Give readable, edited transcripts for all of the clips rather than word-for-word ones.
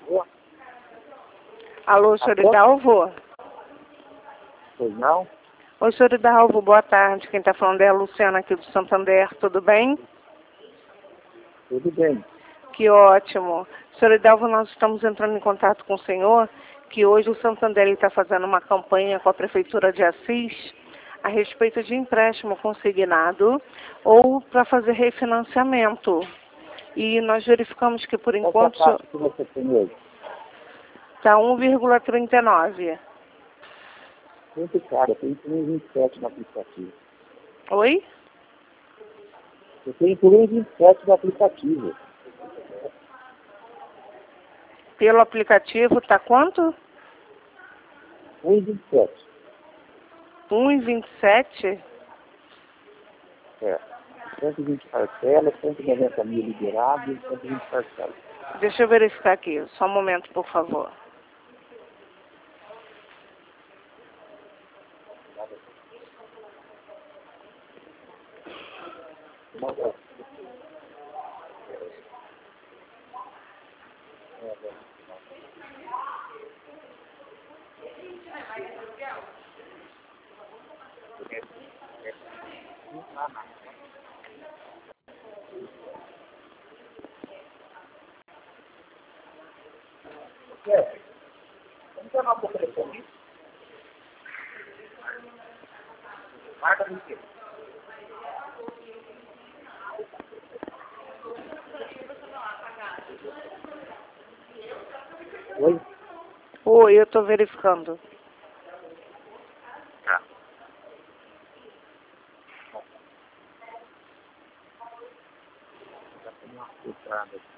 Alô, senhor Hidalgo? Pois não? Oi, senhor Hidalgo, boa tarde. Quem está falando é a Luciana aqui do Santander, tudo bem? Tudo bem. Que ótimo. Senhor Hidalgo, nós estamos entrando em contato com o senhor, que hoje o Santander está fazendo uma campanha com a Prefeitura de Assis a respeito de empréstimo consignado ou para fazer refinanciamento. E nós verificamos que, por enquanto, Qual é a taxa que você tem hoje? está 1,39. Muito caro, eu tenho por 1,27 no aplicativo. Oi? Eu tenho por 1,27 no aplicativo. Pelo aplicativo está quanto? 1,27. 1,27? É. 120 parcelas, 190 mil liberados, 120 parcelas. Deixa eu verificar aqui. Só um momento, por favor. Vamos chamar para o telefone? Marca do quê? Oi? Oi, eu estou verificando. Tá. Já tem uma filtrada aqui.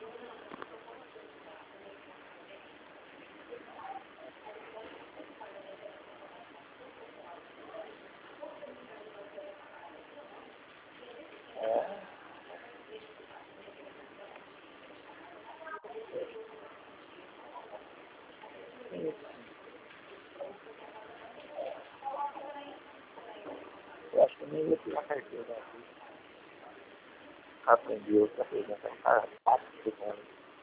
Eu acho que eu nem ia tirar a carteira aqui. Aprendi outra coisa, então tá fácil de ficar.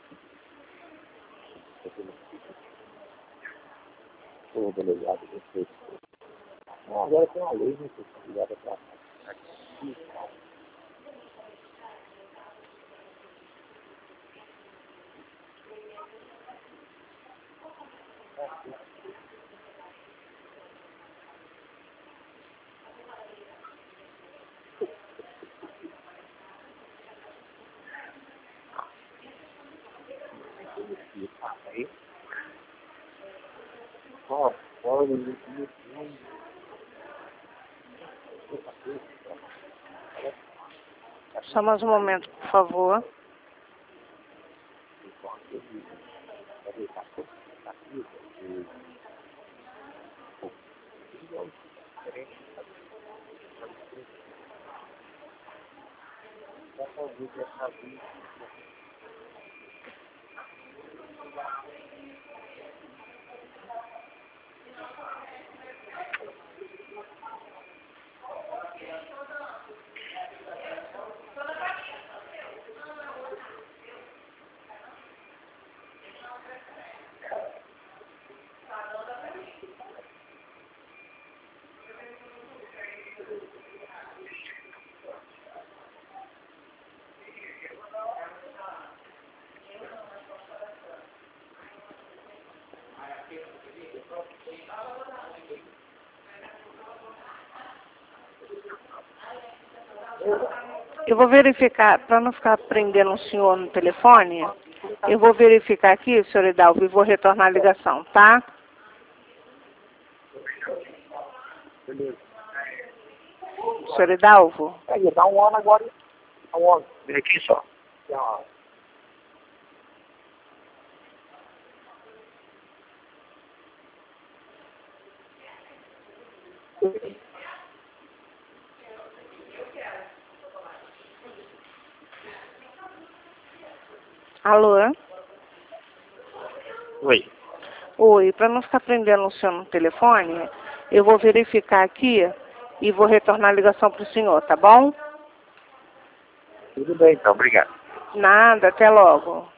O delegado do prefeito. Não, agora tem uma lei, né, que é ligada para aqui. Aí, ó, Só mais um momento, por favor. Eu vou verificar, para não ficar prendendo o senhor no telefone, eu vou verificar aqui, senhor Hidalgo, e vou retornar a ligação, tá? beleza. Senhor Hidalgo? Aí, dá um ano agora. Dá um ano. Vem aqui só. Tchau. Alô? Oi. Oi, para não ficar prendendo o senhor no telefone, eu vou verificar aqui e vou retornar a ligação para o senhor, tá bom? Tudo bem, então. Obrigado. Nada, até logo.